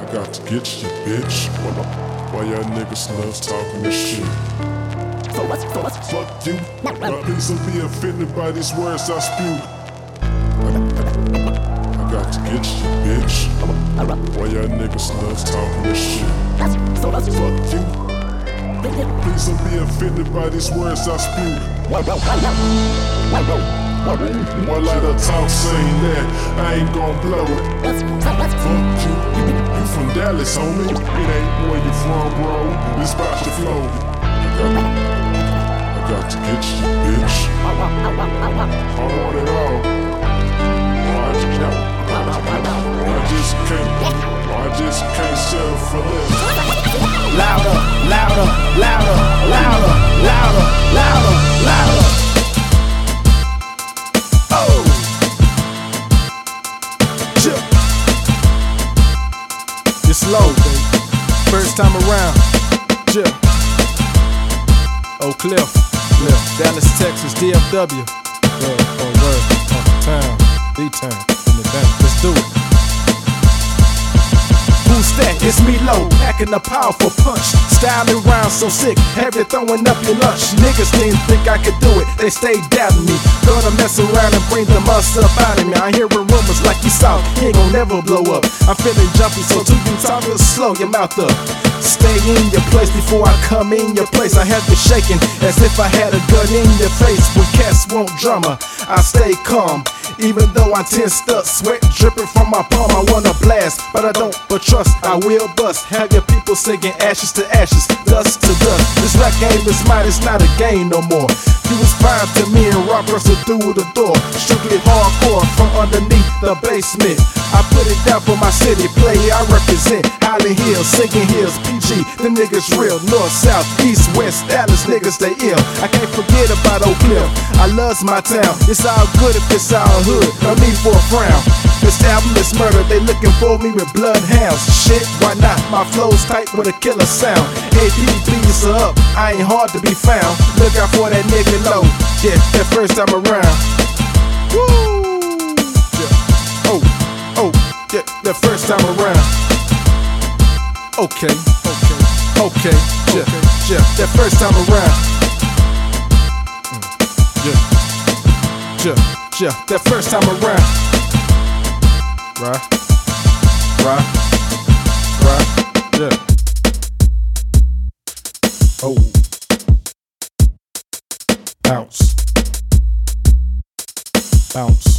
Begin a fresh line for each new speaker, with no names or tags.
got to get you, bitch. Why y'all niggas love talking this shit? Fuck you. Please don't be offended by these words I spew. I got to get you, bitch. Why y'all niggas love talking this shit? Fuck you. Please don't be offended by these words I spew. One lot of talk saying that I ain't gon' blow it. Fuck you. You from Dallas, homie. It ain't where you from, bro. It's about your flow. I got to get you, bitch. I want it all. I just can't settle for this.
Louder, louder, louder, louder, louder, louder, louder. Oh, chip. It's low, baby. First time around. Chip. Oak Cliff, Dallas, Texas, DFW. Word, town, D-town, in the bank. Let's do it. Who's that? It's me low, packing a powerful punch. Styling round so sick, heavy throwing up your lunch. Niggas didn't think I could do it, they stayed doubting me. Gonna mess around and bring the must up out of me. I'm hearing rumors like you saw, he ain't gon' never blow up. I'm feeling jumpy, so till you talk real slow, your mouth up. Stay in your place before I come in your place. I have you shaking as if I had a gun in your face. When cats want drama, I stay calm. Even though I'm tensed up, sweat dripping from my palm. I wanna blast, but I don't, but trust, I will bust. Have your people singing ashes to ashes, dust to dust. This rap game is mine, it's not a game no more. You was fine to me and rock busted through the door. Strictly hardcore from underneath the basement. I put it down for my city, play I represent. Highland Hills, Singing Hills, PG, them niggas real. North, South, East, West, Dallas niggas they ill. I can't forget about Oak Cliff, I loves my town. It's all good if it's all hood, no need for a frown. This album is murder, they looking for me with bloodhounds. Shit, why not? My flow's tight with a killer sound. AP beats are up, I ain't hard to be found. Look out for that nigga low, yeah, that first time around. Woo! Yeah. Oh, yeah, that first time around. Okay, yeah, that first time around. Yeah, that first time around. Right, yeah. Oh, bounce, bounce.